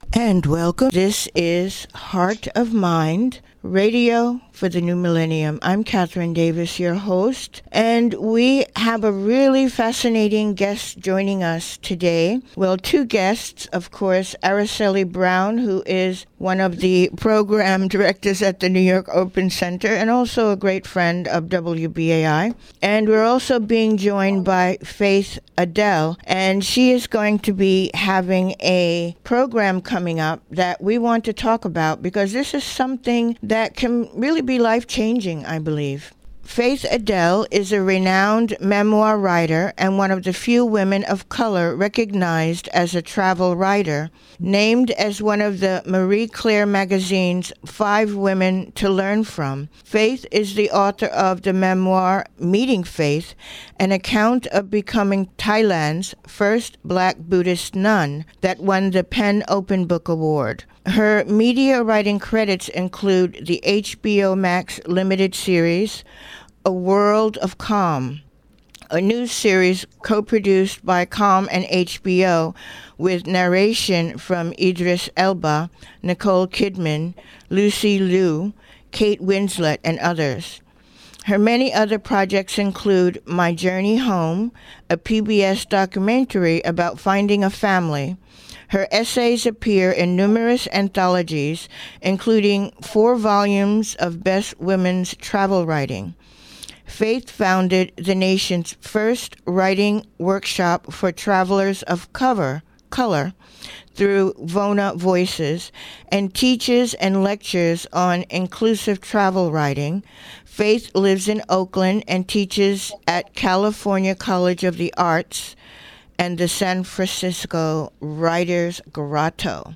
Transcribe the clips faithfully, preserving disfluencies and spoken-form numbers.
And welcome. This is Heart of Mind Radio for the New Millennium. I'm Catherine Davis, your host, and we have a really fascinating guest joining us today. Well, two guests, of course, Araceli Brown, who is one of the program directors at the New York Open Center and also a great friend of W B A I. And we're also being joined by Faith Adele, and she is going to be having a program coming up that we want to talk about because this is something that can really be life-changing, I believe. Faith Adele is a renowned memoir writer and one of the few women of color recognized as a travel writer, named as one of the Marie Claire magazine's Five Women to Learn From. Faith is the author of the memoir Meeting Faith, an account of becoming Thailand's first Black Buddhist nun that won the PEN Open Book Award. Her media writing credits include the H B O Max limited series, A World of Calm, a news series co-produced by Calm and H B O with narration from Idris Elba, Nicole Kidman, Lucy Liu, Kate Winslet, and others. Her many other projects include My Journey Home, a P B S documentary about finding a family. Her essays appear in numerous anthologies, including four volumes of Best Women's Travel Writing. Faith founded the nation's first writing workshop for travelers of cover, color through Vona Voices and teaches and lectures on inclusive travel writing. Faith lives in Oakland and teaches at California College of the Arts and the San Francisco Writers Grotto.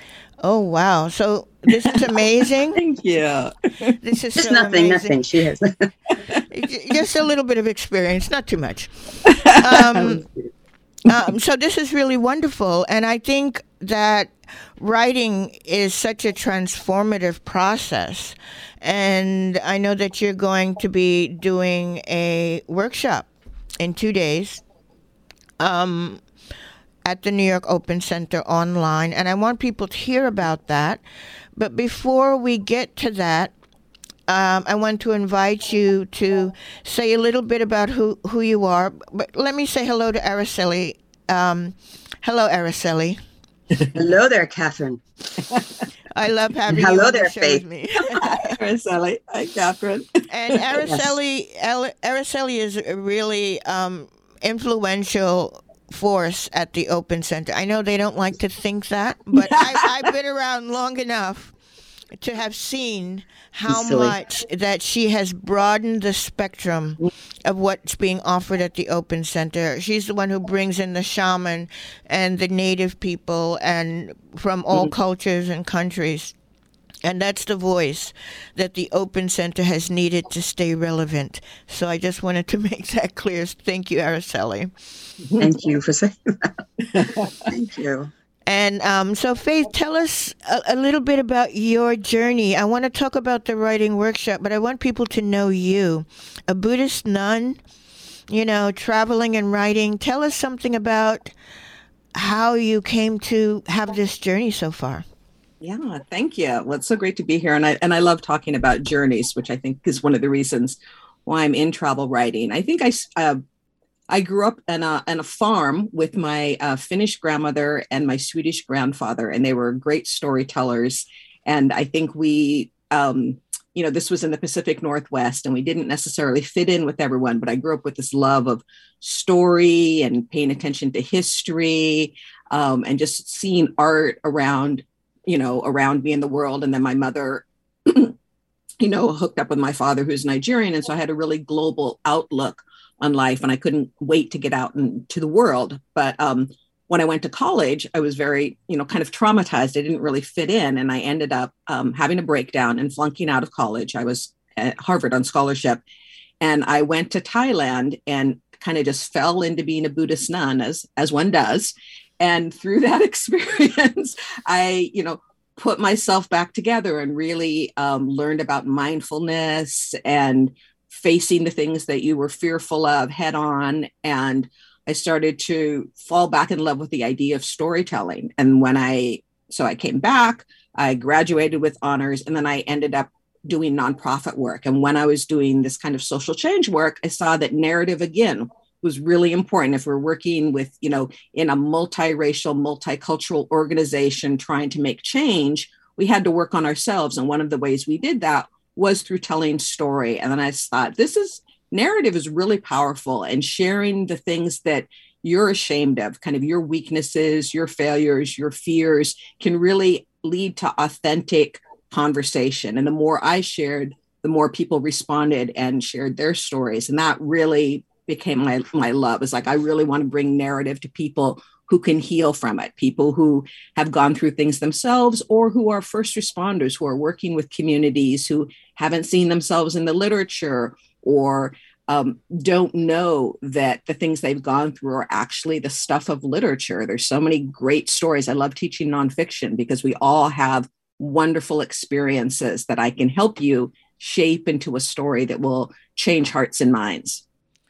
Oh, wow. So this is amazing. Thank you. This is Just so nothing, amazing. nothing. She has. Just a little bit of experience, not too much. Um, um, so this is really wonderful. And I think that writing is such a transformative process. And I know that you're going to be doing a workshop in two days. Um, at the New York Open Center online, and I want people to hear about that. But before we get to that, um, I want to invite you to say a little bit about who, who you are. But let me say hello to Araceli. Um, hello, Araceli. Hello there, Catherine. I love having Hello you on there, the show Faith. with me. Hi, Araceli. Hi, Catherine. And Araceli, yes. Araceli is a really um, influential force at the Open Center. I know they don't like to think that, but I, I've been around long enough to have seen how much that she has broadened the spectrum of what's being offered at the Open Center. She's the one who brings in the shaman and the native people and from all mm-hmm. cultures and countries. And that's the voice that the Open Center has needed to stay relevant. So I just wanted to make that clear. Thank you, Araceli. Thank you for saying that. Thank you. And um, so, Faith, tell us a, a little bit about your journey. I want to talk about the writing workshop, but I want people to know you. A Buddhist nun, you know, traveling and writing. Tell us something about how you came to have this journey so far. Yeah, thank you. Well, it's so great to be here. And I and I love talking about journeys, which I think is one of the reasons why I'm in travel writing. I think I, uh, I grew up in a, in a farm with my uh, Finnish grandmother and my Swedish grandfather, and they were great storytellers. And I think we, um, you know, this was in the Pacific Northwest, and we didn't necessarily fit in with everyone, but I grew up with this love of story and paying attention to history um, and just seeing art around you know, around me in the world. And then my mother, you know, hooked up with my father, who's Nigerian. And so I had a really global outlook on life and I couldn't wait to get out into the world. But um, when I went to college, I was very, you know, kind of traumatized. I didn't really fit in. And I ended up um, having a breakdown and flunking out of college. I was at Harvard on scholarship. And I went to Thailand and kind of just fell into being a Buddhist nun, as as one does. And through that experience, I, you know, put myself back together and really um, learned about mindfulness and facing the things that you were fearful of head on. And I started to fall back in love with the idea of storytelling. And when I so I came back, I graduated with honors, and then I ended up doing nonprofit work. And when I was doing this kind of social change work, I saw that narrative again was really important. If we're working with, you know, in a multiracial, multicultural organization trying to make change, we had to work on ourselves. And one of the ways we did that was through telling story. And then I thought, this is, narrative is really powerful, and sharing the things that you're ashamed of, kind of your weaknesses, your failures, your fears, can really lead to authentic conversation. And the more I shared, the more people responded and shared their stories. And that really became my, my love. It's like, I really want to bring narrative to people who can heal from it, people who have gone through things themselves, or who are first responders, who are working with communities, who haven't seen themselves in the literature, or um, don't know that the things they've gone through are actually the stuff of literature. There's so many great stories. I love teaching nonfiction because we all have wonderful experiences that I can help you shape into a story that will change hearts and minds.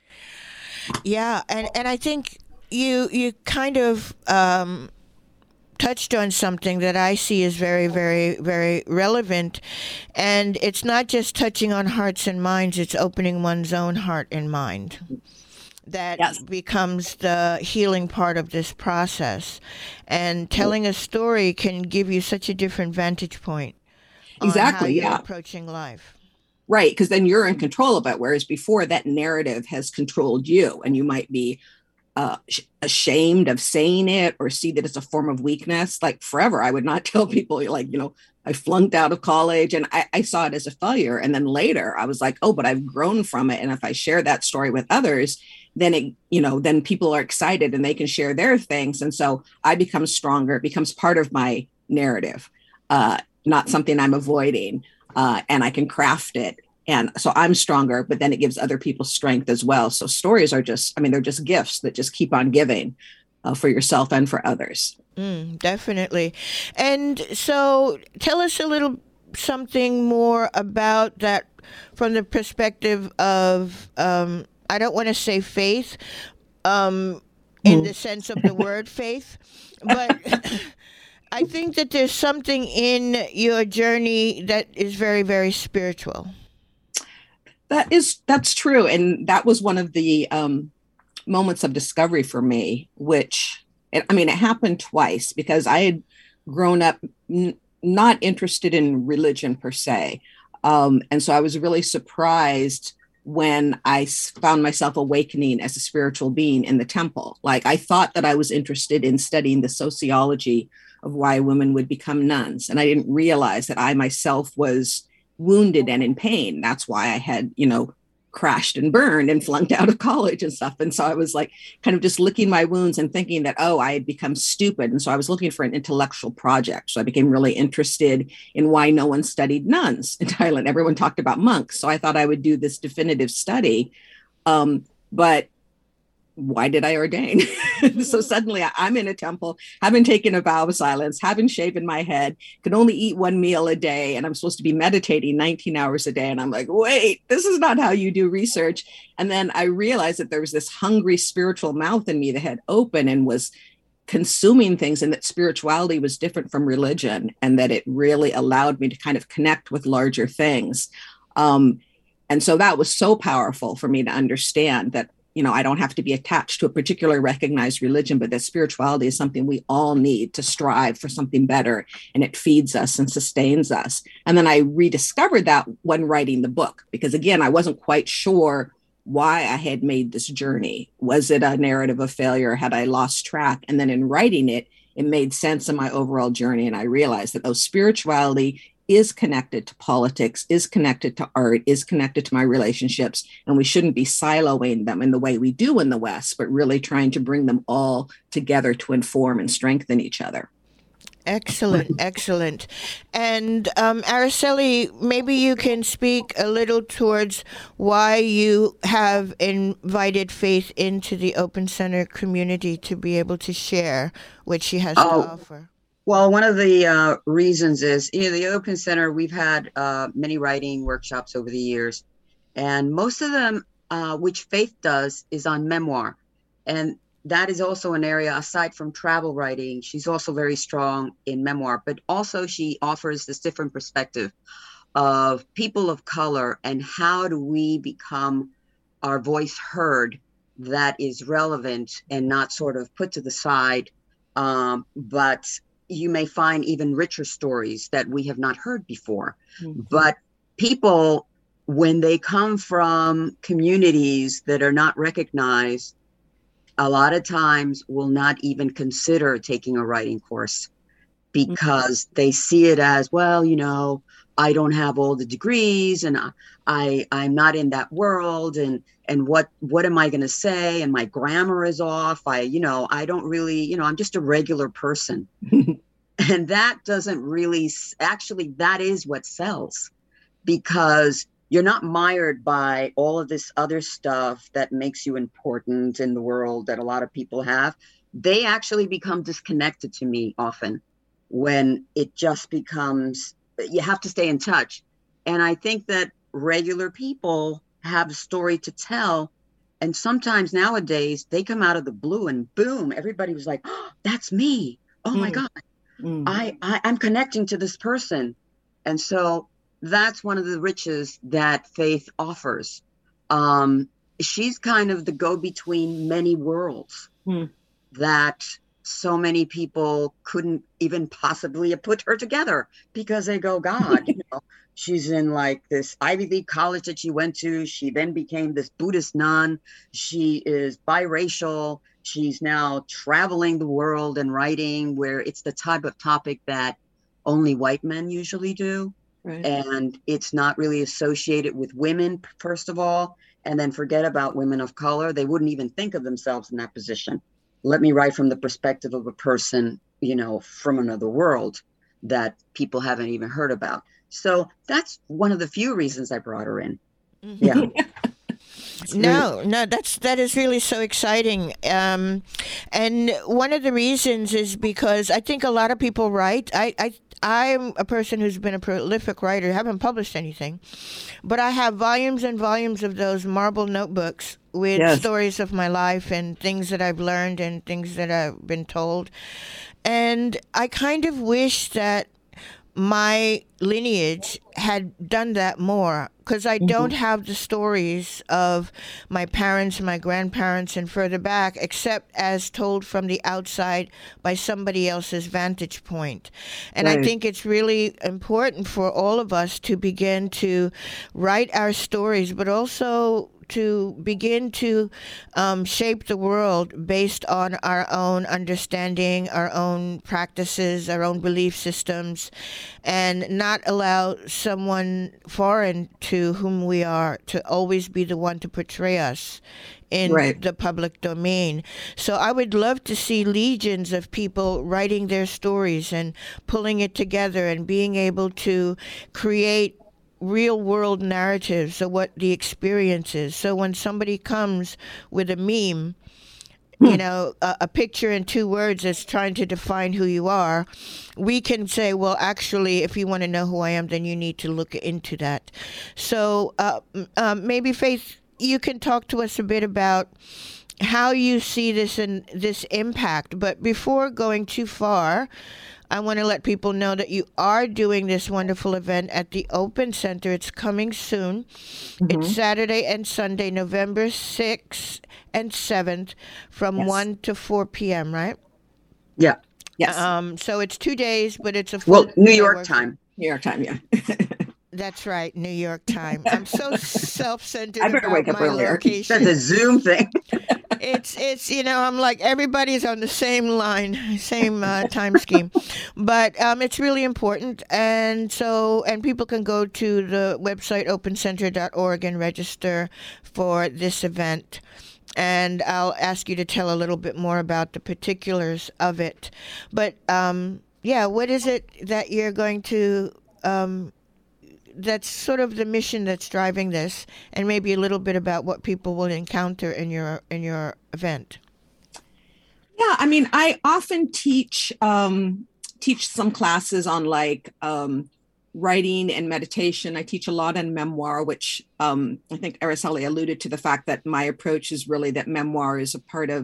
Yeah, and, and I think you you kind of um, touched on something that I see as very, very, very relevant. And it's not just touching on hearts and minds, it's opening one's own heart and mind. That yes. becomes the healing part of this process. And telling a story can give you such a different vantage point on exactly, how you're yeah. approaching life. Right, because then you're in control of it, whereas before that narrative has controlled you, and you might be uh, ashamed of saying it or see that it's a form of weakness. Like forever, I would not tell people, like, you know, I flunked out of college, and I, I saw it as a failure. And then later I was like, oh, but I've grown from it. And if I share that story with others, then it, you know, then people are excited and they can share their things. And so I become stronger. It becomes part of my narrative, uh, not something I'm avoiding. Uh, and I can craft it. And so I'm stronger, but then it gives other people strength as well. So stories are just, I mean, they're just gifts that just keep on giving uh, for yourself and for others. Mm, definitely. And so tell us a little something more about that from the perspective of, um, I don't want to say faith um, in the sense of the word faith, but I think that there's something in your journey that is very, very spiritual. That is, that's true. And that was one of the um, moments of discovery for me, which, I mean, it happened twice because I had grown up n- not interested in religion per se. Um, and so I was really surprised when I found myself awakening as a spiritual being in the temple. Like, I thought that I was interested in studying the sociology of why women would become nuns. And I didn't realize that I myself was wounded and in pain. That's why I had, you know, crashed and burned and flunked out of college and stuff. And so I was like kind of just licking my wounds and thinking that, oh, I had become stupid. And so I was looking for an intellectual project. So I became really interested in why no one studied nuns in Thailand. Everyone talked about monks. So I thought I would do this definitive study. Um, but why did I ordain? So suddenly I'm in a temple, haven't taken a vow of silence, haven't shaven my head, can only eat one meal a day. And I'm supposed to be meditating nineteen hours a day. And I'm like, wait, this is not how you do research. And then I realized that there was this hungry spiritual mouth in me that had opened and was consuming things, and that spirituality was different from religion, and that it really allowed me to kind of connect with larger things. Um, and so that was so powerful for me to understand that, you know, I don't have to be attached to a particular recognized religion, but that spirituality is something we all need to strive for something better, and it feeds us and sustains us. And then I rediscovered that when writing the book, because again, I wasn't quite sure why I had made this journey. Was it a narrative of failure? Had I lost track? And then in writing it, it made sense in my overall journey. And I realized that though spirituality is connected to politics, is connected to art, is connected to my relationships, and we shouldn't be siloing them in the way we do in the West, but really trying to bring them all together to inform and strengthen each other. Excellent, excellent. And um, Araceli, maybe you can speak a little towards why you have invited Faith into the Open Center community to be able to share what she has oh. to offer. Well, one of the uh, reasons is, you know, the Open Center, we've had uh, many writing workshops over the years, and most of them, uh, which Faith does, is on memoir. And that is also an area, aside from travel writing, she's also very strong in memoir, but also she offers this different perspective of people of color and how do we become our voice heard that is relevant and not sort of put to the side. Um, but you may find even richer stories that we have not heard before. Mm-hmm. But people, when they come from communities that are not recognized, a lot of times will not even consider taking a writing course because mm-hmm. they see it as, well, you know, I don't have all the degrees and I, I I'm not in that world. And, and what, what am I going to say? And my grammar is off. I, you know, I don't really, you know, I'm just a regular person. And that doesn't really, actually, that is what sells, because you're not mired by all of this other stuff that makes you important in the world that a lot of people have. They actually become disconnected to me often when it just becomes, you have to stay in touch. And I think that regular people have a story to tell. And sometimes nowadays they come out of the blue and boom, everybody was like, oh, that's me. Oh mm. my God. Mm. I, I, I'm connecting to this person. And so that's one of the riches that Faith offers. Um, she's kind of the go-between many worlds mm. that so many people couldn't even possibly have put her together because they go, God, you know, she's in like this Ivy League college that she went to. She then became this Buddhist nun. She is biracial. She's now traveling the world and writing, where it's the type of topic that only white men usually do. Right. And it's not really associated with women, first of all, and then forget about women of color. They wouldn't even think of themselves in that position. Let me write from the perspective of a person, you know, from another world that people haven't even heard about. So that's one of the few reasons I brought her in. Mm-hmm. Yeah. No, no, that's that is really so exciting. Um, and one of the reasons is because I think a lot of people write. I, I, I'm a person who's been a prolific writer, haven't published anything, but I have volumes and volumes of those marble notebooks with yes. stories of my life and things that I've learned and things that I've been told. And I kind of wish that my lineage had done that more, because I mm-hmm. don't have the stories of my parents and my grandparents and further back, except as told from the outside by somebody else's vantage point. And right. I think it's really important for all of us to begin to write our stories, but also to begin to um, shape the world based on our own understanding, our own practices, our own belief systems, and not allow someone foreign to whom we are to always be the one to portray us in right. the public domain. So I would love to see legions of people writing their stories and pulling it together and being able to create real world narratives of what the experience is. So when somebody comes with a meme, hmm. you know, a, a picture in two words that's trying to define who you are, we can say, well, actually, if you want to know who I am, then you need to look into that. So uh, um, maybe, Faith, you can talk to us a bit about how you see this and this impact. But before going too far, I want to let people know that you are doing this wonderful event at the Open Center. It's coming soon. Mm-hmm. It's Saturday and Sunday, November sixth and seventh from yes. one to four p.m., right? Yeah. Yes. Um, so it's two days, but it's a full Well, New York time. New York time, yeah. That's right, New York time. I'm so self-centered I better about wake up my earlier. location. That's a Zoom thing. It's, it's you know, I'm like, everybody's on the same line, same uh, time scheme. But um, it's really important. And so, and people can go to the website open center dot org and register for this event. And I'll ask you to tell a little bit more about the particulars of it. But um, yeah, what is it that you're going to... Um, that's sort of the mission that's driving this, and maybe a little bit about what people will encounter in your in your event. Yeah, I mean, I often teach um, teach some classes on like um, writing and meditation. I teach a lot in memoir, which um, I think Araceli alluded to the fact that my approach is really that memoir is a part of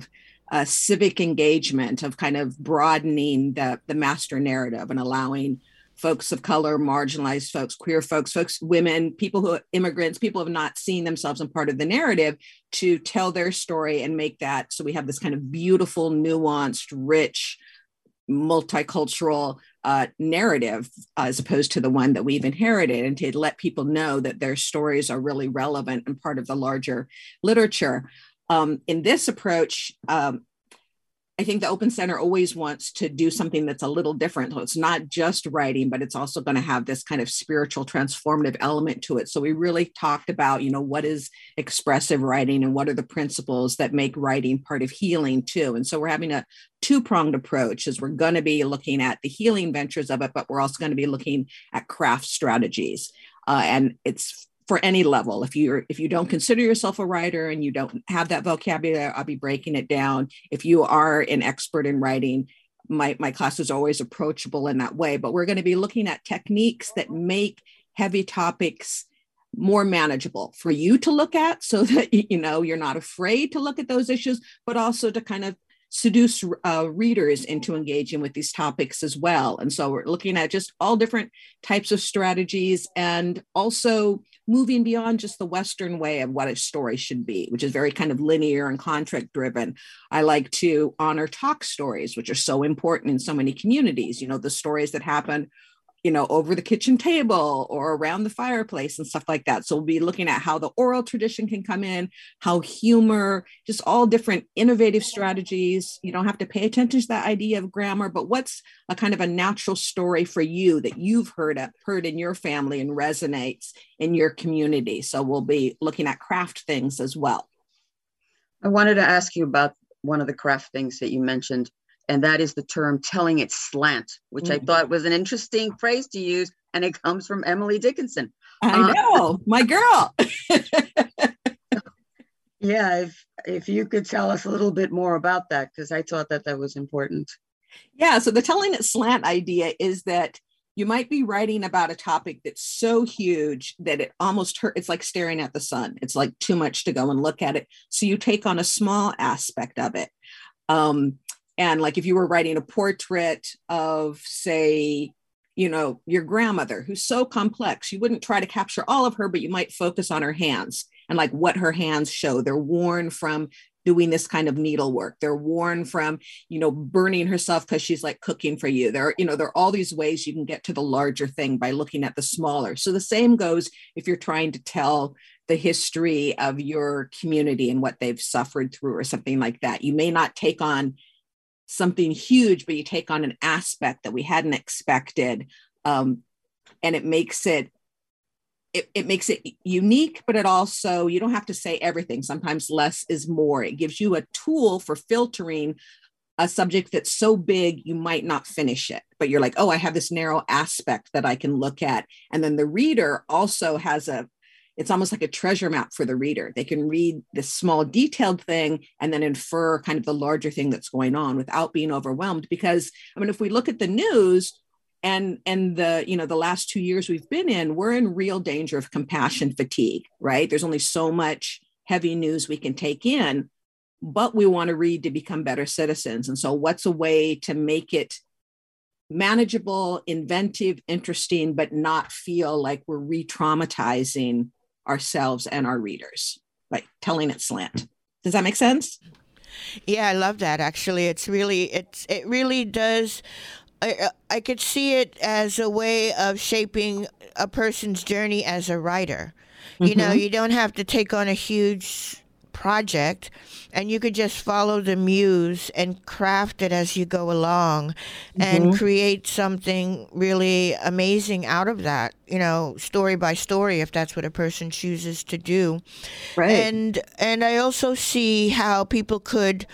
uh, civic engagement, of kind of broadening the, the master narrative and allowing folks of color, marginalized folks, queer folks, folks, women, people who are immigrants, people who have not seen themselves in part of the narrative, to tell their story and make that. So we have this kind of beautiful, nuanced, rich, multicultural uh, narrative, uh, as opposed to the one that we've inherited, and to let people know that their stories are really relevant and part of the larger literature. Um, in this approach, um, I think the Open Center always wants to do something that's a little different. So it's not just writing, but it's also going to have this kind of spiritual transformative element to it. So we really talked about, you know, what is expressive writing and what are the principles that make writing part of healing too. And so we're having a two-pronged approach, as we're going to be looking at the healing ventures of it, but we're also going to be looking at craft strategies. Uh, and it's for any level. If you're if you don't consider yourself a writer and you don't have that vocabulary, I'll be breaking it down. If you are an expert in writing, my, my class is always approachable in that way. But we're going to be looking at techniques that make heavy topics more manageable for you to look at, so that, you know, you're not afraid to look at those issues, but also to kind of seduce uh, readers into engaging with these topics as well. And so we're looking at just all different types of strategies, and also moving beyond just the Western way of what a story should be, which is very kind of linear and contract driven. I like to honor talk stories, which are so important in so many communities, you know, the stories that happen, you know, over the kitchen table or around the fireplace and stuff like that. So we'll be looking at how the oral tradition can come in, how humor, just all different innovative strategies. You don't have to pay attention to that idea of grammar, but what's a kind of a natural story for you that you've heard of, heard in your family and resonates in your community. So we'll be looking at craft things as well. I wanted to ask you about one of the craft things that you mentioned, and that is the term telling it slant, which mm-hmm. I thought was an interesting phrase to use. And it comes from Emily Dickinson. I uh, know, my girl. Yeah, if, if you could tell us a little bit more about that, because I thought that that was important. Yeah, so the telling it slant idea is that you might be writing about a topic that's so huge that it almost hurt. It's like staring at the sun. It's like too much to go and look at it. So you take on a small aspect of it. Um, And like if you were writing a portrait of, say, you know, your grandmother, who's so complex, you wouldn't try to capture all of her, but you might focus on her hands and like what her hands show. They're worn from doing this kind of needlework. They're worn from, you know, burning herself because she's like cooking for you. There are, you know, there are all these ways you can get to the larger thing by looking at the smaller. So the same goes if you're trying to tell the history of your community and what they've suffered through or something like that. You may not take on something huge, but you take on an aspect that we hadn't expected. Um, and it makes it, it, it makes it unique, but it also, you don't have to say everything. Sometimes less is more. It gives you a tool for filtering a subject that's so big, you might not finish it, but you're like, oh, I have this narrow aspect that I can look at. And then the reader also has a, it's almost like a treasure map for the reader. They can read this small detailed thing and then infer kind of the larger thing that's going on without being overwhelmed. Because, I mean, if we look at the news and, and the, you know, the last two years we've been in, we're in real danger of compassion fatigue, right? There's only so much heavy news we can take in, but we want to read to become better citizens. And so what's a way to make it manageable, inventive, interesting, but not feel like we're re-traumatizing ourselves and our readers, like telling it slant. Does that make sense? Yeah, I love that. Actually, it's really, it's, it really does. I, I could see it as a way of shaping a person's journey as a writer. Mm-hmm. You know, you don't have to take on a huge project, and you could just follow the muse and craft it as you go along and mm-hmm. create something really amazing out of that, you know, story by story, if that's what a person chooses to do. Right. And and I also see how people could,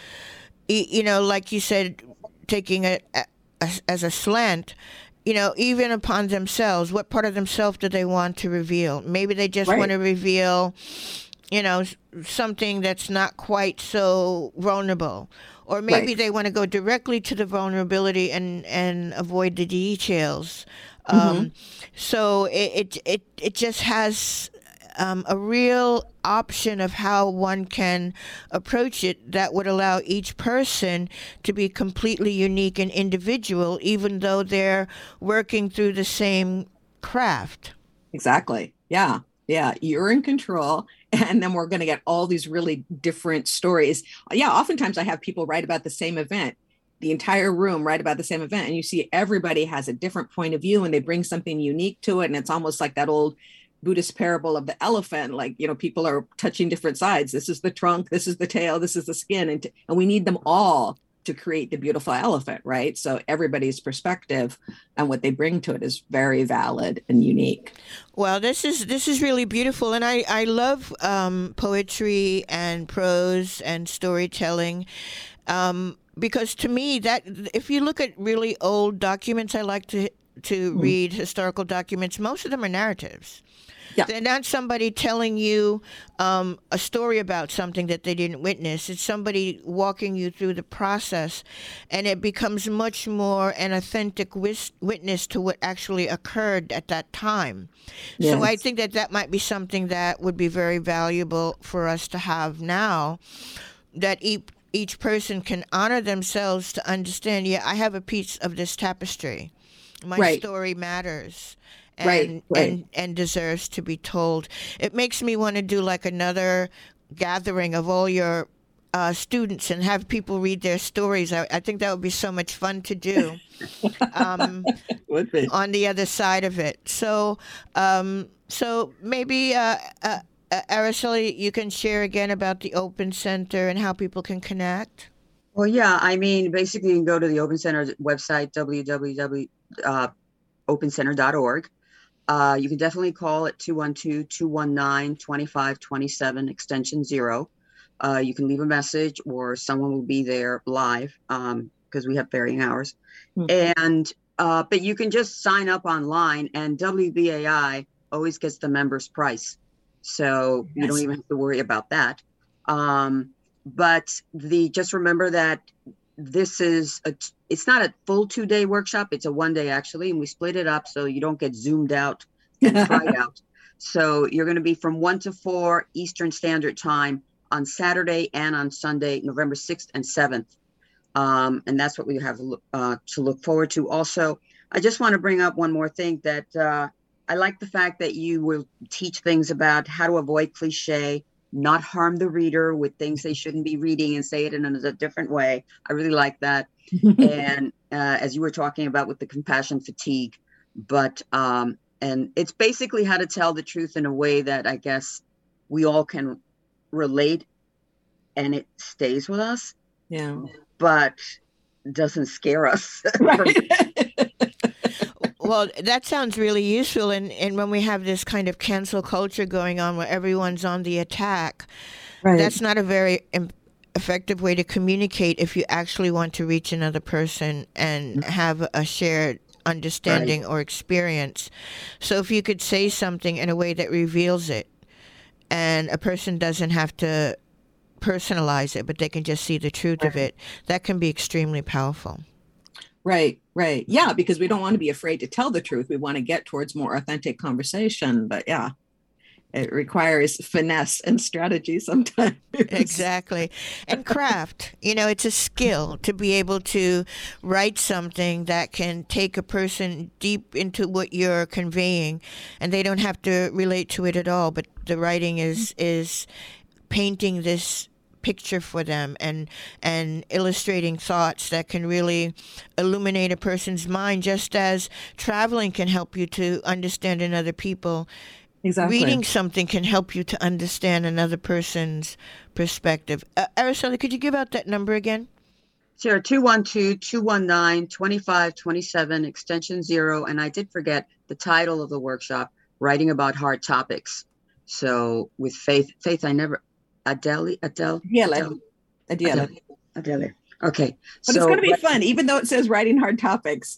you know, like you said, taking it as a slant, you know, even upon themselves, what part of themselves do they want to reveal? Maybe they just right. want to reveal, you know, something that's not quite so vulnerable. Or maybe right. they want to go directly to the vulnerability and, and avoid the details. Mm-hmm. Um, so it, it, it, it just has um, a real option of how one can approach it that would allow each person to be completely unique and individual, even though they're working through the same craft. Exactly. Yeah. Yeah. You're in control. And then we're going to get all these really different stories. Yeah. Oftentimes I have people write about the same event, the entire room write about the same event. And you see everybody has a different point of view and they bring something unique to it. And it's almost like that old Buddhist parable of the elephant. Like, you know, people are touching different sides. This is the trunk. This is the tail. This is the skin. And, t- and we need them all to create the beautiful elephant, right? So everybody's perspective and what they bring to it is very valid and unique. Well, this is this is really beautiful, and I I love um, poetry and prose and storytelling, um, because to me that if you look at really old documents, I like to to mm. read historical documents. Most of them are narratives. Yeah. They're not somebody telling you um, a story about something that they didn't witness. It's somebody walking you through the process, and it becomes much more an authentic wis- witness to what actually occurred at that time. Yes. So I think that that might be something that would be very valuable for us to have now, that each, each person can honor themselves to understand, yeah, I have a piece of this tapestry. My right. story matters. And, right, right. and and deserves to be told. It makes me want to do like another gathering of all your uh, students and have people read their stories. I, I think that would be so much fun to do. um, would be. On the other side of it. So, um, so maybe uh, uh, uh, Araceli, you can share again about the Open Center and how people can connect. Well, yeah, I mean, basically, you can go to the Open Center website, w w w dot open center dot org. Uh, you can definitely call at two one two, two one nine, two five two seven, extension zero. Uh, you can leave a message or someone will be there live um, because we have varying hours. Mm-hmm. And uh, but you can just sign up online, and W B A I always gets the member's price. So yes. You don't even have to worry about that. Um, but the just remember that this is a, it's not a full two day workshop. It's a one day actually. And we split it up so you don't get zoomed out and fried out. So you're going to be from one to four Eastern Standard Time on Saturday and on Sunday, November sixth and seventh. Um, and that's what we have uh, to look forward to. Also, I just want to bring up one more thing that uh, I like the fact that you will teach things about how to avoid cliche, not harm the reader with things they shouldn't be reading and say it in a different way. I really like that. And uh, as you were talking about with the compassion fatigue, but um, and it's basically how to tell the truth in a way that I guess we all can relate and it stays with us. Yeah. But doesn't scare us. Right. Well, that sounds really useful. And, and when we have this kind of cancel culture going on where everyone's on the attack, right. That's not a very im- effective way to communicate if you actually want to reach another person and have a shared understanding right. or experience. So if you could say something in a way that reveals it, and a person doesn't have to personalize it, but they can just see the truth right. of it, that can be extremely powerful. Right, right. Yeah, because we don't want to be afraid to tell the truth. We want to get towards more authentic conversation. But yeah, it requires finesse and strategy sometimes. Exactly. And craft, you know, it's a skill to be able to write something that can take a person deep into what you're conveying, and they don't have to relate to it at all. But the writing is is painting this picture for them and and illustrating thoughts that can really illuminate a person's mind, just as traveling can help you to understand another people. Exactly. Reading something can help you to understand another person's perspective. Uh, Araceli, could you give out that number again? Sure, two one two, two one nine, two five two seven, extension zero. And I did forget the title of the workshop, Writing About Hard Topics. So with Faith, Faith, I never, Adele, Adele? Adele. Adele. Adele. Okay. But so, it's going to be but, fun, even though it says writing hard topics.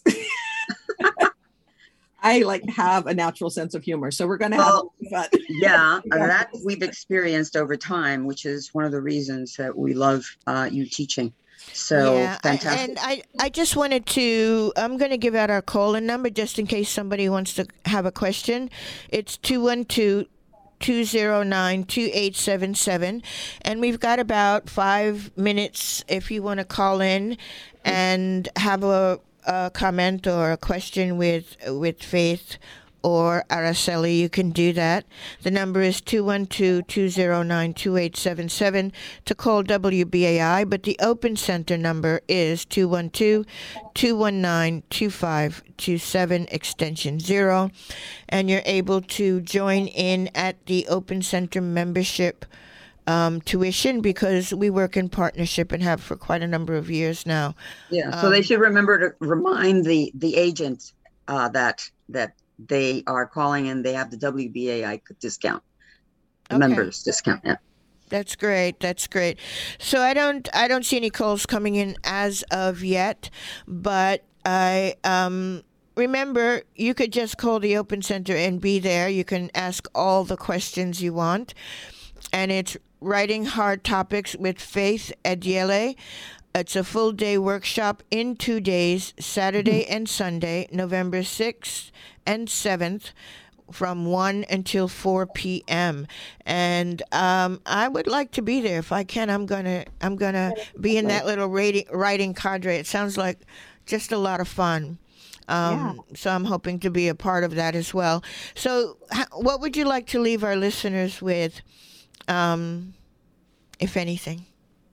I like have a natural sense of humor, so we're going to well, have fun. Yeah, that we've experienced over time, which is one of the reasons that we love uh, you teaching. So yeah, fantastic. I, and I, I just wanted to, I'm going to give out our call-in number just in case somebody wants to have a question. It's two one two, two zero nine, two eight seven seven. And we've got about five minutes if you want to call in and have a, a comment or a question with with Faith or Araceli. You can do that. The number is two one two, two zero nine, two eight seven seven to call W B A I, but the Open Center number is two one two, two one nine, two five two seven, extension zero. And you're able to join in at the Open Center membership um, tuition, because we work in partnership and have for quite a number of years now. Yeah, so um, they should remember to remind the, the agent uh, that that they are calling and they have the W B A I discount, the okay. members discount. Yeah. That's great. That's great. So I don't, I don't see any calls coming in as of yet, but I, um, remember, you could just call the Open Center and be there. You can ask all the questions you want, and it's Writing Hard Topics with Faith Adiele. It's a full day workshop in two days, Saturday and Sunday, November sixth and seventh, from one until four p.m. And um, I would like to be there if I can. I'm gonna I'm gonna be in that little writing, writing cadre. It sounds like just a lot of fun. Um, yeah. So I'm hoping to be a part of that as well. So what would you like to leave our listeners with, um, if anything?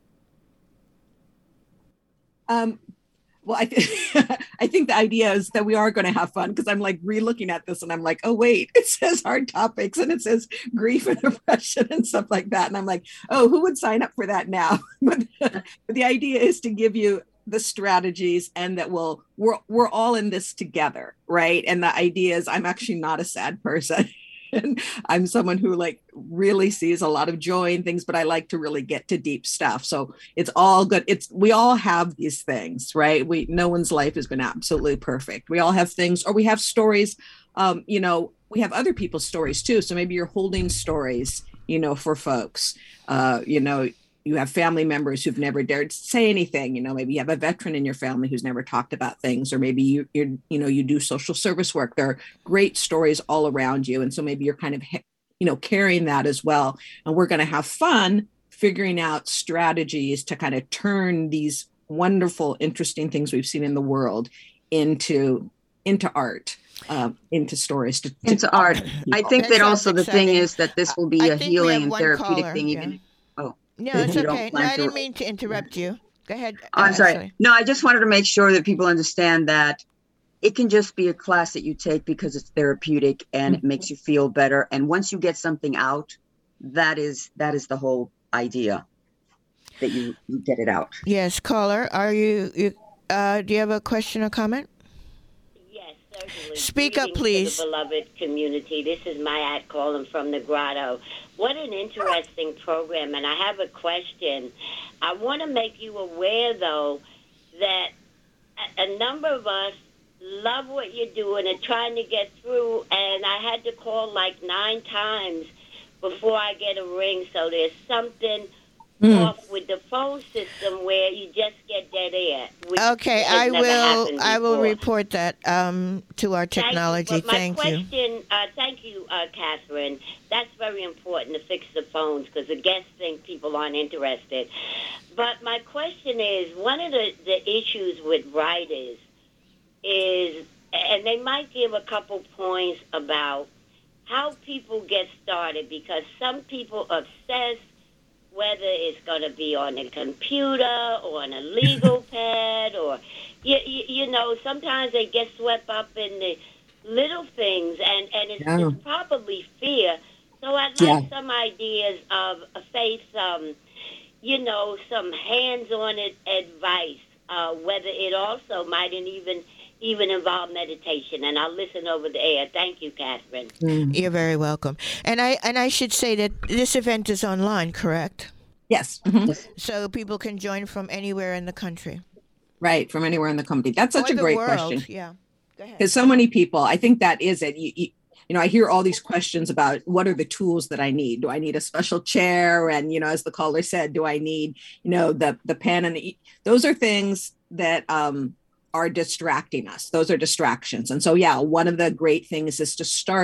Um, well, I, th- I think the idea is that we are going to have fun, because I'm like re-looking at this and I'm like, oh, wait, it says hard topics and it says grief and depression and stuff like that. And I'm like, oh, who would sign up for that now? but, but the idea is to give you the strategies, and that we'll, we're, we're all in this together, right? And the idea is I'm actually not a sad person. And I'm someone who like really sees a lot of joy in things, but I like to really get to deep stuff. So it's all good. It's, we all have these things, right? We, no one's life has been absolutely perfect. We all have things, or we have stories. Um, you know, we have other people's stories too. So maybe you're holding stories, you know, for folks, uh, you know, you have family members who've never dared say anything. You know, maybe you have a veteran in your family who's never talked about things, or maybe you, you're, you know, you do social service work. There are great stories all around you. And so maybe you're kind of, you know, carrying that as well. And we're going to have fun figuring out strategies to kind of turn these wonderful, interesting things we've seen in the world into, into art. Um, into stories, to, to into art. I think that, that also exciting. The thing is that this will be I a healing and therapeutic caller, thing, even. Yeah. Oh. No, it's okay. No, I didn't mean to interrupt you. Go ahead. Oh, I'm sorry. Actually. No, I just wanted to make sure that people understand that it can just be a class that you take because it's therapeutic and mm-hmm. it makes you feel better. And once you get something out, that is that is the whole idea, that you, you get it out. Yes, caller, are you? you uh, do you have a question or comment? Yes, certainly. Speak Greetings up, please. To the beloved community. This is Mayat calling from the Grotto. What an interesting program, and I have a question. I want to make you aware, though, that a number of us love what you're doing and trying to get through, and I had to call like nine times before I get a ring, so there's something mm. off with the phone system where you just get dead air. Okay, I will I will report that um, to our technology. Thank you. My question, uh, thank you, uh, Catherine. That's very important to fix the phones, because the guests think people aren't interested. But my question is, one of the, the issues with writers is, and they might give a couple points about how people get started, because some people obsess whether it's going to be on a computer or on a legal pad, or, you, you, you know, sometimes they get swept up in the little things, and, and it's, yeah. it's probably fear. So I'd like yeah. some ideas of a Faith, um, you know, some hands-on advice, uh, whether it also mightn't even even involve meditation. And I'll listen over the air. Thank you, Catherine. Mm. You're very welcome. And I and I should say that this event is online, correct? Yes. Mm-hmm. So people can join from anywhere in the country. Right, from anywhere in the country. That's such or a great world. question. Yeah, go ahead. Because so many people, I think that is it. You, you, you know, I hear all these questions about what are the tools that I need? Do I need a special chair? And, you know, as the caller said, do I need, you know, the, the pen and the, those are things that um, are distracting us. Those are distractions. And so, yeah, one of the great things is to start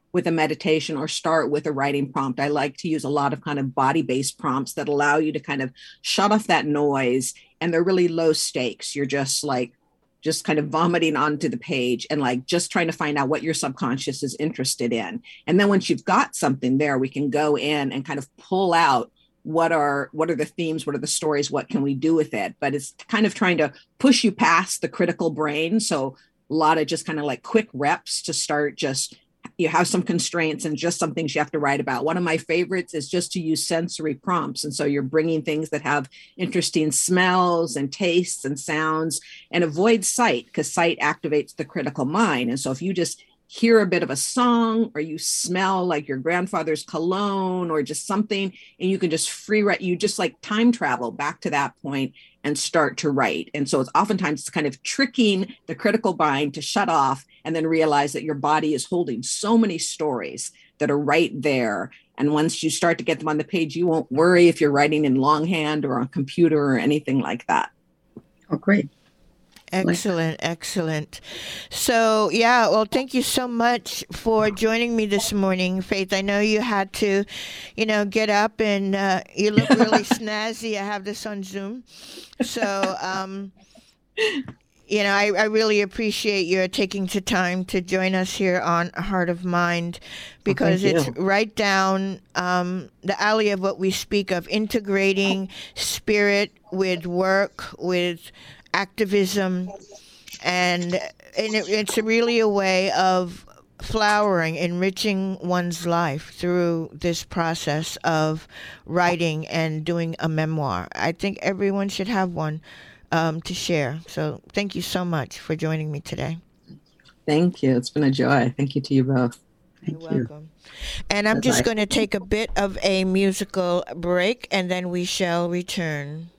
with a meditation or start with a writing prompt. I like to use a lot of kind of body-based prompts that allow you to kind of shut off that noise, and they're really low stakes. You're just like, just kind of vomiting onto the page and like just trying to find out what your subconscious is interested in. And then once you've got something there, we can go in and kind of pull out what are what are the themes, what are the stories, what can we do with it? But it's kind of trying to push you past the critical brain. So a lot of just kind of like quick reps to start. Just you have some constraints and just some things you have to write about. One of my favorites is just to use sensory prompts. And so you're bringing things that have interesting smells and tastes and sounds, and avoid sight, because sight activates the critical mind. And so if you just hear a bit of a song, or you smell like your grandfather's cologne or just something, and you can just free write, you just like time travel back to that point and start to write. And so it's oftentimes it's kind of tricking the critical mind to shut off and then realize that your body is holding so many stories that are right there. And once you start to get them on the page, you won't worry if you're writing in longhand or on computer or anything like that. Oh, great. Excellent, excellent. So, yeah, well, thank you so much for joining me this morning, Faith. I know you had to, you know, get up, and uh, you look really snazzy. I have this on Zoom. So, um, you know, I, I really appreciate your taking the time to join us here on Heart of Mind, because well, it's right down um, the alley of what we speak of, integrating spirit with work, with activism, and, and it, it's really a way of flowering, enriching one's life through this process of writing and doing a memoir. I think everyone should have one um, to share. So thank you so much for joining me today. Thank you. It's been a joy. Thank you to you both. You're welcome. And I'm just going to take a bit of a musical break, and then we shall return.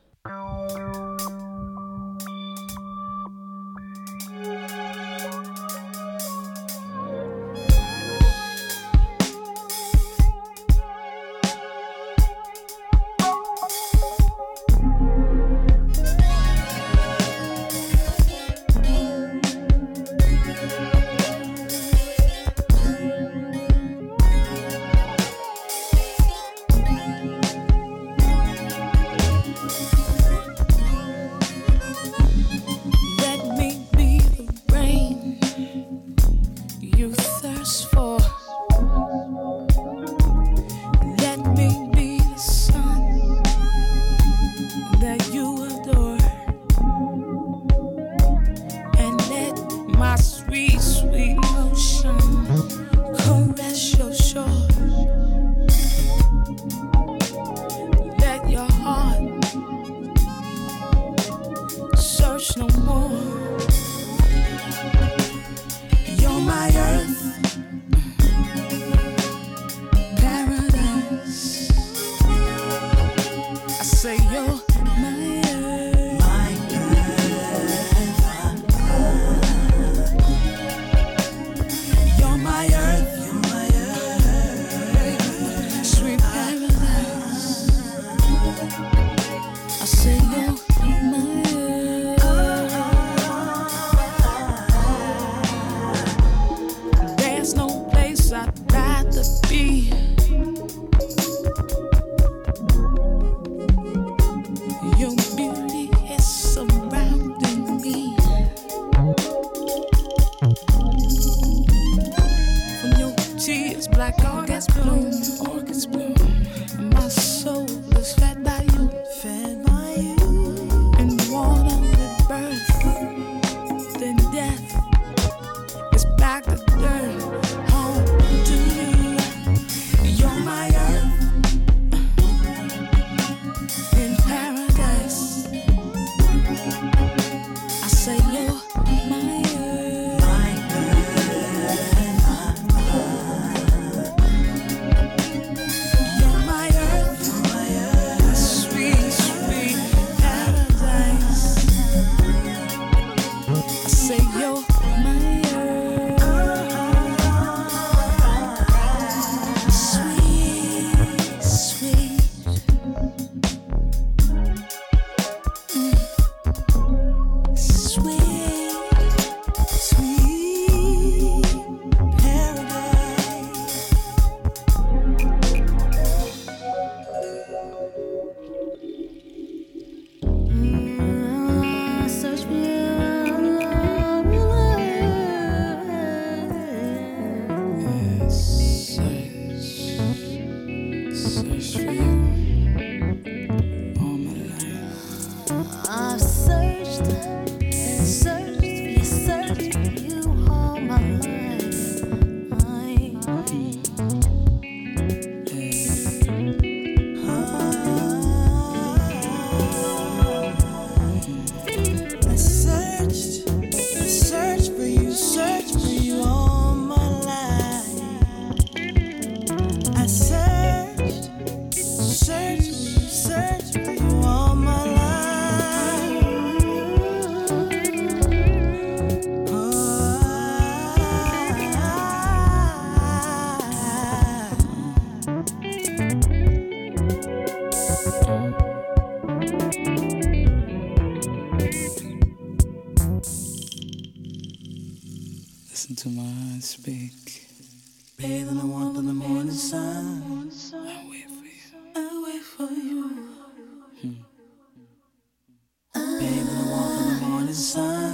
Listen to my heart speak. Bathe in the warmth of the morning sun. I wait for you. I wait for you. Hmm. Bathe in the warmth of the morning sun.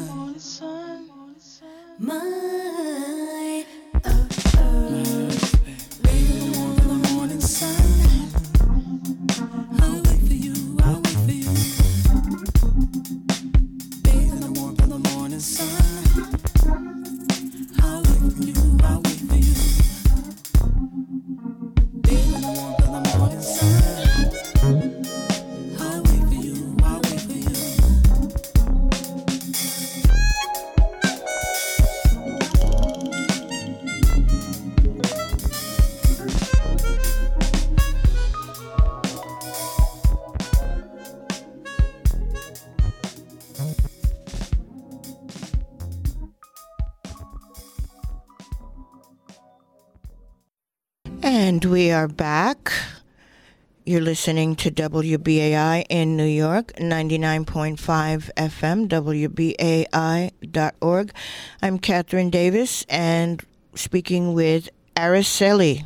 My, oh, oh. My heart, bathe in the warmth of the morning sun. I'll wait for you. I'll wait for you. Bathe in the warmth of the morning sun. I'll wait for you, I'll wait for you. Bathe in the warmth of the morning sun. I'll wait for you, I'll wait for you. And we are back. You're listening to W B A I in New York, ninety-nine point five F M, W B A I dot org. I'm Catherine Davis and speaking with Araceli.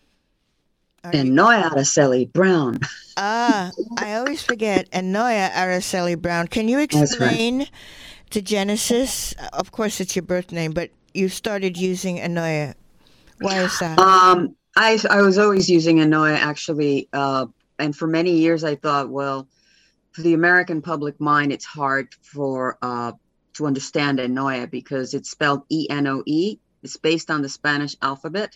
Are you- Enoya Araceli Brown. Ah, I always forget. Enoya Araceli Brown. Can you That's right. explain the genesis? Of course, it's your birth name, but you started using Enoya. Why is that? Um, I I was always using Enoya actually, uh, and for many years I thought, well, for the American public mind, it's hard for uh, to understand Enoya because it's spelled E N O E. It's based on the Spanish alphabet,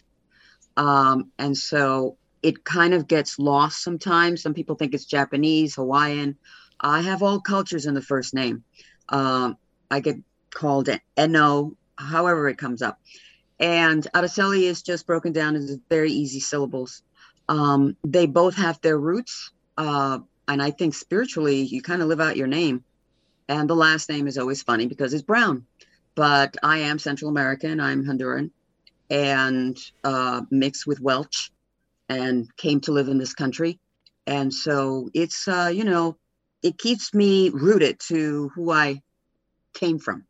um, and so it kind of gets lost sometimes. Some people think it's Japanese, Hawaiian. I have all cultures in the first name. Um, I get called Eno, however it comes up. And Araceli is just broken down into very easy syllables. Um, they both have their roots. Uh, and I think spiritually, you kind of live out your name. And the last name is always funny because it's Brown. But I am Central American. I'm Honduran and uh, mixed with Welsh and came to live in this country. And so it's, uh, you know, it keeps me rooted to who I came from.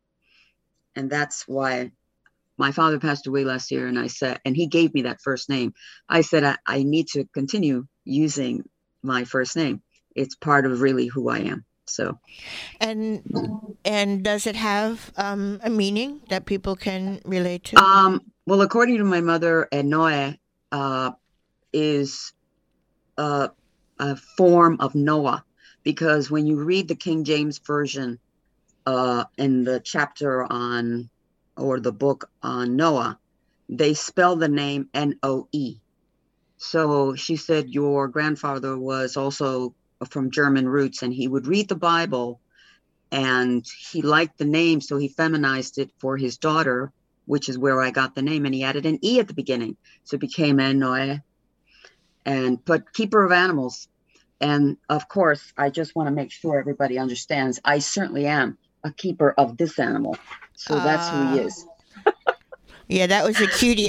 And that's why my father passed away last year, and I said, and he gave me that first name. I said, I, I need to continue using my first name. It's part of really who I am. So, And and does it have um, a meaning that people can relate to? um, well, according to my mother, Enoe uh, is a, a form of Noah, because when you read the King James Version uh, in the chapter on, or the book on Noah, they spell the name N O E. So she said your grandfather was also from German roots, and he would read the Bible and he liked the name, so he feminized it for his daughter, which is where I got the name, and he added an E at the beginning. So it became Enoe, and but keeper of animals. And of course, I just want to make sure everybody understands, I certainly am a keeper of this animal. So that's who he Ah. is. Yeah, that was a cutie.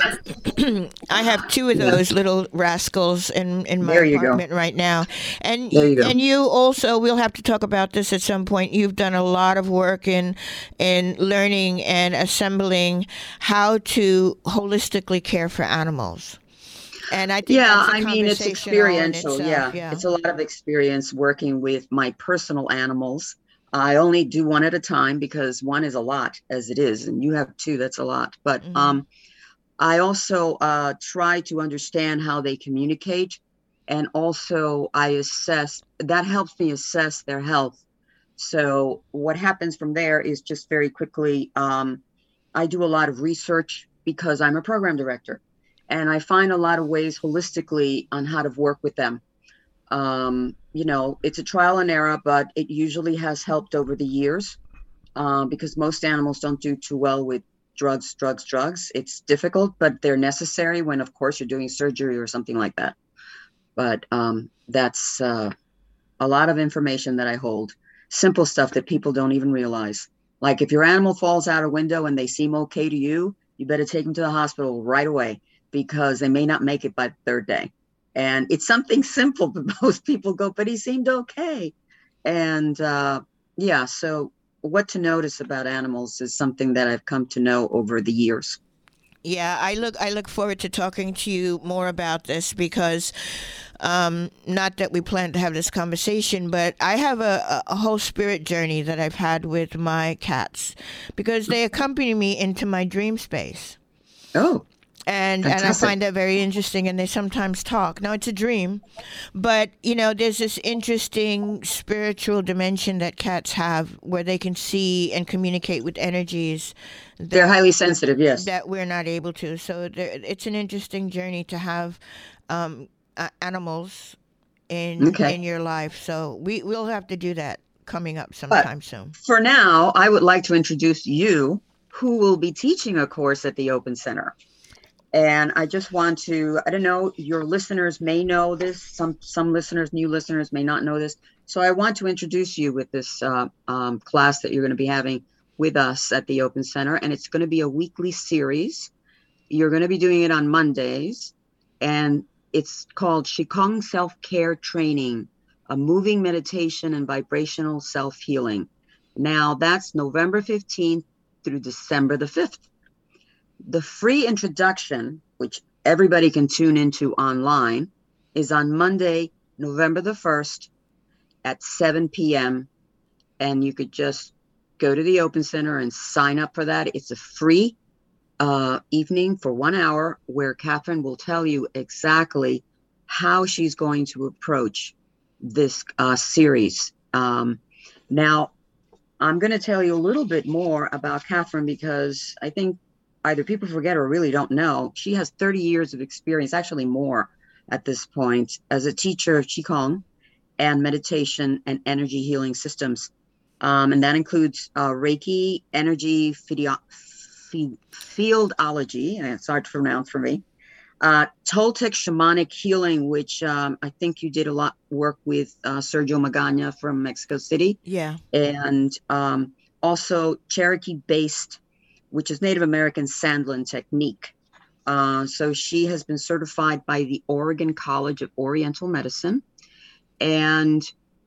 I have two of those little rascals in, in my There you go. apartment right now. And There you go. and you also, we'll have to talk about this at some point. You've done a lot of work in in learning and assembling how to holistically care for animals. And I think Yeah, that's a I mean, it's conversation all in experiential. itself, Yeah. It's a lot of experience working with my personal animals. I only do one at a time because one is a lot as it is, and you have two, that's a lot. But Mhm. um, I also uh, try to understand how they communicate, and also I assess, that helps me assess their health. So what happens from there is just very quickly, um, I do a lot of research because I'm a program director, and I find a lot of ways holistically on how to work with them. Um, you know, it's a trial and error, but it usually has helped over the years, um, because most animals don't do too well with drugs, drugs, drugs. It's difficult, but they're necessary when, of course, you're doing surgery or something like that. But um, that's uh, a lot of information that I hold. Simple stuff that people don't even realize. Like if your animal falls out a window and they seem okay to you, you better take them to the hospital right away, because they may not make it by the third day. And it's something simple, but most people go, but he seemed okay. And uh, yeah, so what to notice about animals is something that I've come to know over the years. Yeah, I look I look forward to talking to you more about this, because um, not that we plan to have this conversation, but I have a, a whole spirit journey that I've had with my cats, because they accompany me into my dream space. Oh, And fantastic. and I find that very interesting, and they sometimes talk. Now, it's a dream, but, you know, there's this interesting spiritual dimension that cats have where they can see and communicate with energies that, They're highly sensitive, yes. that we're not able to. So there, it's an interesting journey to have um, uh, animals in Okay. in your life. So we, we'll have to do that coming up sometime soon. For now, I would like to introduce you, who will be teaching a course at the Open Center. And I just want to, I don't know, your listeners may know this. Some some listeners, new listeners may not know this. So I want to introduce you with this uh, um, class that you're going to be having with us at the Open Center. And it's going to be a weekly series. You're going to be doing it on Mondays. And it's called Qigong Self-Care Training, a moving meditation and vibrational self-healing. Now, that's November fifteenth through December the fifth. The free introduction, which everybody can tune into online, is on Monday, November the first at seven p.m. And you could just go to the Open Center and sign up for that. It's a free uh, evening for one hour where Catherine will tell you exactly how she's going to approach this uh, series. Um, now, I'm going to tell you a little bit more about Catherine, because I think either people forget or really don't know. She has thirty years of experience, actually more at this point, as a teacher of Qigong and meditation and energy healing systems. Um, and that includes uh, Reiki, energy physio- f- fieldology, and it's hard to pronounce for me, uh, Toltec shamanic healing, which um, I think you did a lot work with uh, Sergio Magana from Mexico City. Yeah. And um, also Cherokee-based, which is Native American Sandlin technique. Uh, so she has been certified by the Oregon College of Oriental Medicine. And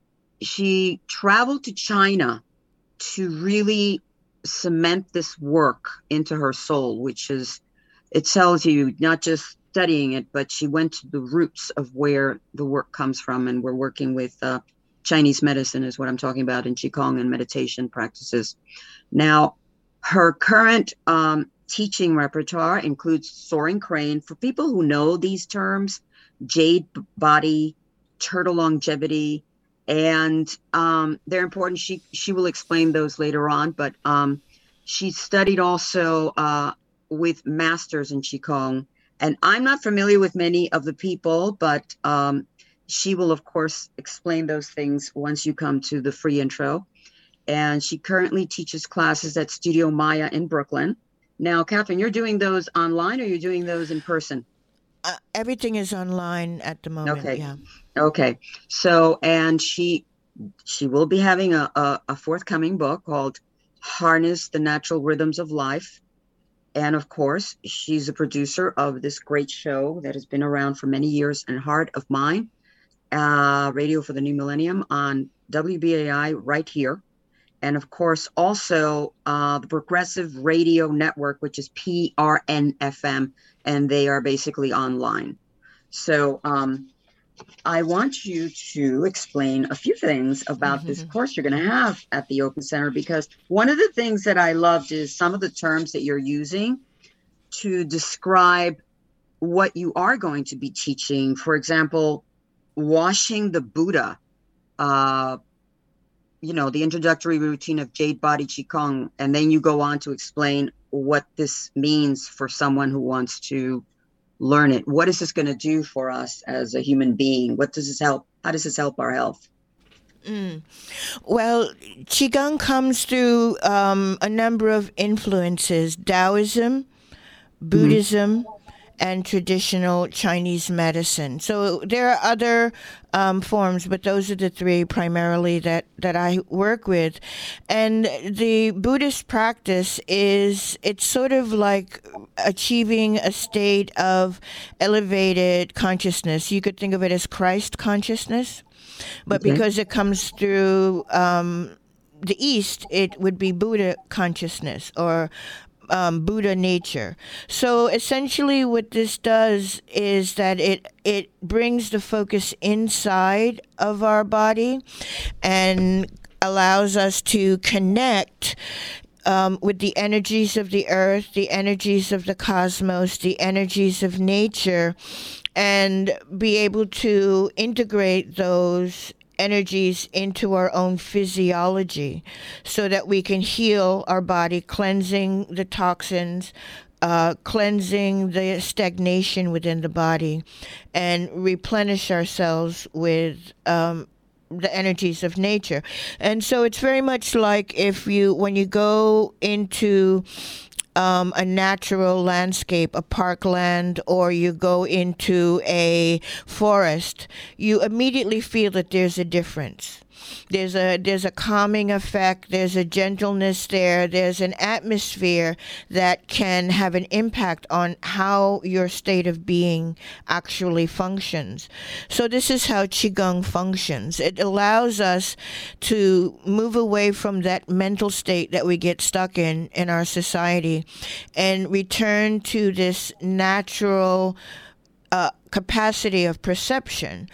she traveled to China to really cement this work into her soul, which is, it tells you not just studying it, but she went to the roots of where the work comes from. And we're working with uh, Chinese medicine is what I'm talking about, in Qigong and meditation practices. Now, her current um, teaching repertoire includes Soaring Crane. For people who know these terms, Jade Body, Turtle Longevity, and um, they're important. She she will explain those later on, but um, she studied also uh, with masters in Qigong. And I'm not familiar with many of the people, but um, she will, of course, explain those things once you come to the free intro. And she currently teaches classes at Studio Maya in Brooklyn. Now, Catherine, you're doing those online, or you're doing those in person? Uh, everything is online at the moment. Okay. Yeah. Okay. So, and she she will be having a, a, a forthcoming book called Harness the Natural Rhythms of Life. And of course, she's a producer of this great show that has been around for many years, and Heart of Mine, uh, Radio for the New Millennium on W B A I right here. And of course, also uh, the Progressive Radio Network, which is P R N F M, and they are basically online. So um, I want you to explain a few things about Mm-hmm. this course you're going to have at the Open Center, because one of the things that I loved is some of the terms that you're using to describe what you are going to be teaching. For example, washing the Buddha, uh, you know, the introductory routine of Jade Body Qigong, and then you go on to explain what this means for someone who wants to learn it. What is this going to do for us as a human being? What does this help? How does this help our health? Mm. Well, Qigong comes through um, a number of influences: Taoism, Buddhism, mm-hmm. and traditional Chinese medicine. So there are other um, forms, but those are the three primarily that, that I work with. And the Buddhist practice is, it's sort of like achieving a state of elevated consciousness. You could think of it as Christ consciousness, but okay. because it comes through um, the East, it would be Buddha consciousness or Um, Buddha nature. So essentially what this does is that it it brings the focus inside of our body and allows us to connect um, with the energies of the earth, the energies of the cosmos, the energies of nature, and be able to integrate those energies into our own physiology so that we can heal our body, cleansing the toxins, uh, cleansing the stagnation within the body, and replenish ourselves with um, the energies of nature. And so it's very much like if you, when you go into Um, a natural landscape, a parkland, or you go into a forest, you immediately feel that there's a difference. There's a there's a calming effect. There's a gentleness there. There's an atmosphere that can have an impact on how your state of being actually functions. So this is how Qigong functions. It allows us to move away from that mental state that we get stuck in in our society and return to this natural uh, capacity of perception.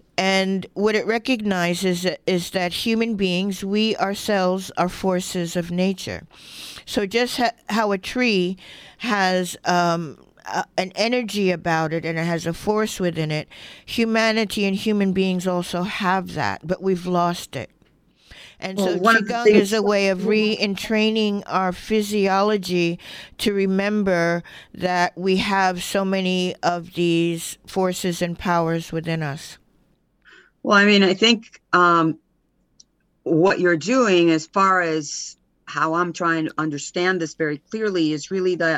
And what it recognizes is that human beings, we ourselves, are forces of nature. So just ha- how a tree has um, a, an energy about it and it has a force within it, humanity and human beings also have that, but we've lost it. And well, so Qigong things- is a way of re-entraining our physiology to remember that we have so many of these forces and powers within us. Well, I mean, I think um, what you're doing, as far as how I'm trying to understand this very clearly, is really that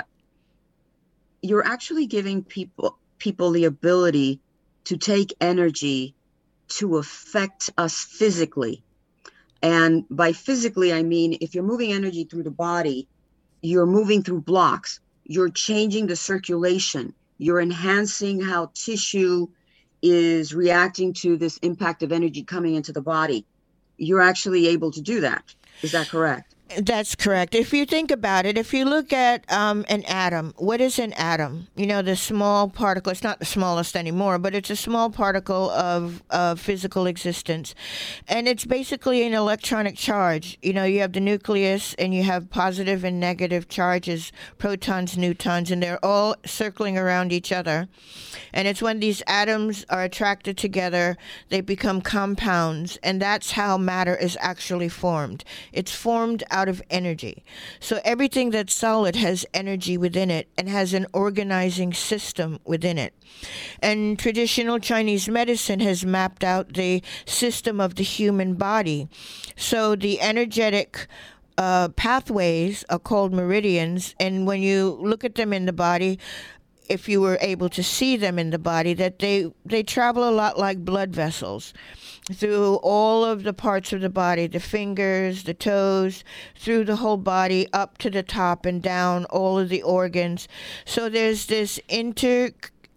you're actually giving people people the ability to take energy to affect us physically. And by physically, I mean, if you're moving energy through the body, you're moving through blocks, you're changing the circulation, you're enhancing how tissue is reacting to this impact of energy coming into the body. You're actually able to do that. Is that correct? That's correct. If you think about it, if you look at um, an atom, what is an atom? You know, the small particle, it's not the smallest anymore, but it's a small particle of, of physical existence. And it's basically an electronic charge. You know, you have the nucleus and you have positive and negative charges, protons, neutrons, and they're all circling around each other. And it's when these atoms are attracted together, they become compounds, and that's how matter is actually formed. It's formed out of energy. So everything that's solid has energy within it and has an organizing system within it. And traditional Chinese medicine has mapped out the system of the human body. So the energetic uh, pathways are called meridians, and when you look at them in the body, if you were able to see them in the body, that they, they travel a lot like blood vessels through all of the parts of the body, the fingers, the toes, through the whole body, up to the top and down, all of the organs. So there's this inter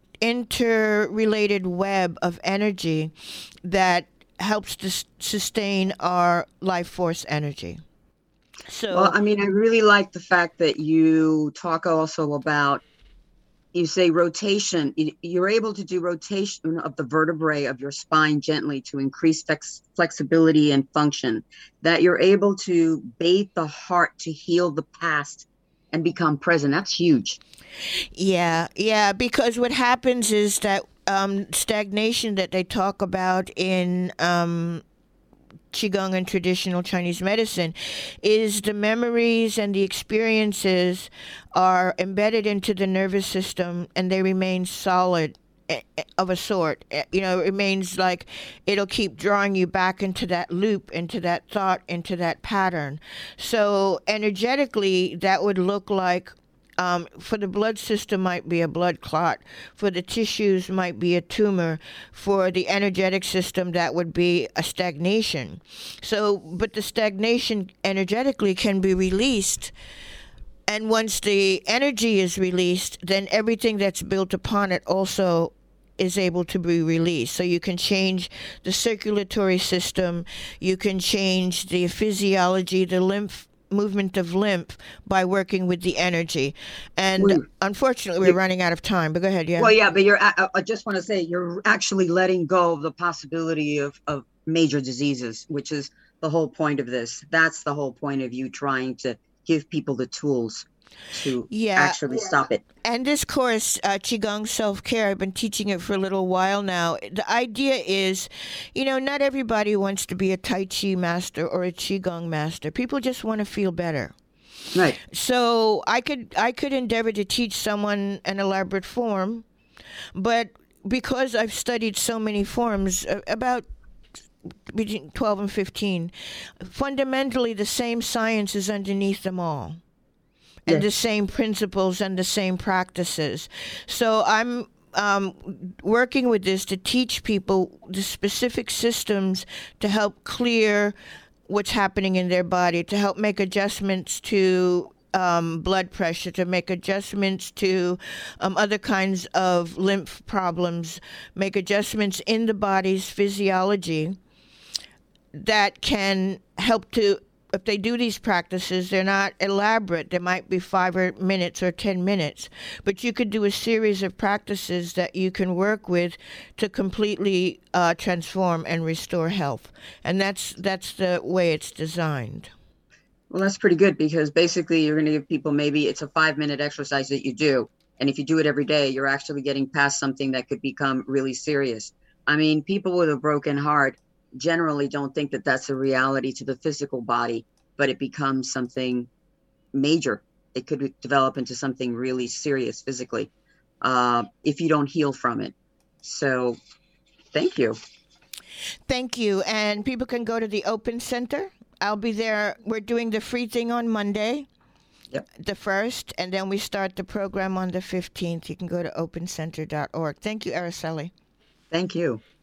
interrelated web of energy that helps to sustain our life force energy. So, well, I mean, I really like the fact that you talk also about, you say rotation, you're able to do rotation of the vertebrae of your spine gently to increase flex, flexibility and function, that you're able to bathe the heart to heal the past and become present. That's huge. Yeah, yeah, because what happens is that um, stagnation that they talk about in um, Qigong and traditional Chinese medicine, is the memories and the experiences are embedded into the nervous system and they remain solid of a sort. You know, it remains like it'll keep drawing you back into that loop, into that thought, into that pattern. So energetically, that would look like Um, for the blood system might be a blood clot. For the tissues might be a tumor. For the energetic system, that would be a stagnation. So, but the stagnation energetically can be released. And once the energy is released, then everything that's built upon it also is able to be released. So you can change the circulatory system. You can change the physiology, the lymph movement of lymph by working with the energy. And Well, unfortunately, we're running out of time, but go ahead. Yeah. Well, yeah, but you're, I, I just want to say, you're actually letting go of the possibility of, of major diseases, which is the whole point of this. That's the whole point of you trying to give people the tools to Yeah. actually stop it. And this course, uh, Qigong Self-Care, I've been teaching it for a little while now. The idea is, you know, not everybody wants to be a Tai Chi master or a Qigong master. People just want to feel better. Right. So I could I could endeavor to teach someone an elaborate form, but because I've studied so many forms, uh, about between twelve and fifteen, fundamentally the same science is underneath them all. And Yes. the same principles and the same practices. So I'm um, working with this to teach people the specific systems to help clear what's happening in their body, to help make adjustments to um, blood pressure, to make adjustments to um, other kinds of lymph problems, make adjustments in the body's physiology that can help to, if they do these practices, they're not elaborate. There might be five or minutes or ten minutes, but you could do a series of practices that you can work with to completely uh, transform and restore health. And that's that's the way it's designed. Well, that's pretty good, because basically you're going to give people, maybe it's a five minute exercise that you do. And if you do it every day, you're actually getting past something that could become really serious. I mean, people with a broken heart generally don't think that that's a reality to the physical body, but it becomes something major. It could develop into something really serious physically uh, if you don't heal from it. So thank you. Thank you. And people can go to the Open Center. I'll be there. We're doing the free thing on Monday, Yep. the first, and then we start the program on the fifteenth. You can go to open center dot org. Thank you, Araceli. Thank you.